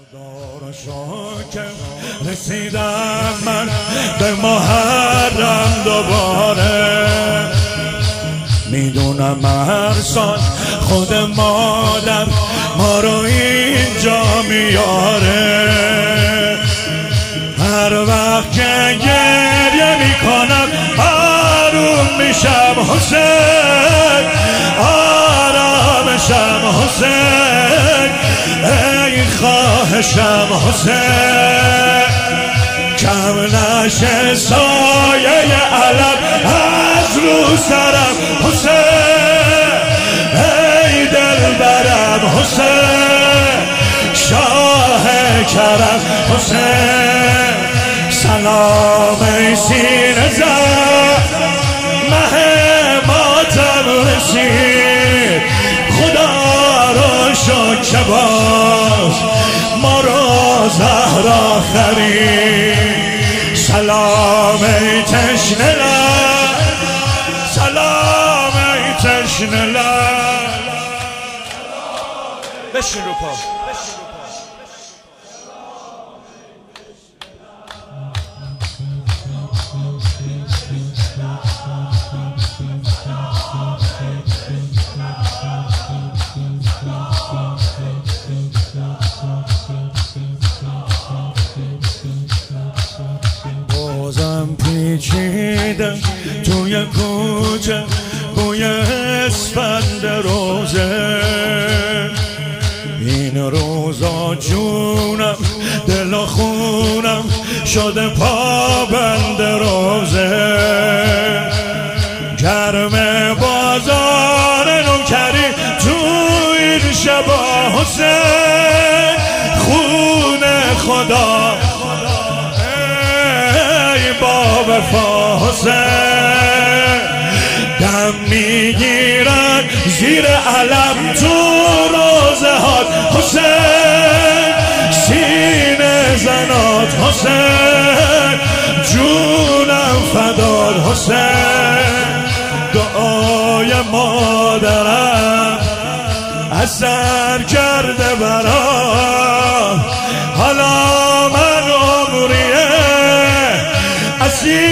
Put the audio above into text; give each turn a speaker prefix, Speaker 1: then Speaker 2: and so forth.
Speaker 1: دار شاکر رسیدم من به محرم دوباره، میدونم هر سال خود مادر ما رو اینجا میاره. هر وقت که گریه میکنم آروم میشم حسین، آرام شم حسین، ای خواهشم حسین. کم نشه سایه علم از رو سرم حسین، ای دلبرم حسین، شاه کرم حسین. سلام ای سینه زد مه ماتم رسید، خدا رو شکر که باز ما رو زهرا خرید. سلام ای تشنه لب، سلام ای تشنه لب. بشین رو پا. بازم پیچیدم توی کوچه بوی اسفند روزه، این روزا جونم دل و خونم شده پابند روزه. گرم بازار نوکری تو این شبا حسین، خون خدا ای با وفا حسین. دم میگیرن زیر علم تو روزه هات حسین، سینه زنات حسین، جونم فداد حسین. دعای مادرم اثر کرده برام، حالا من عمریه اسیر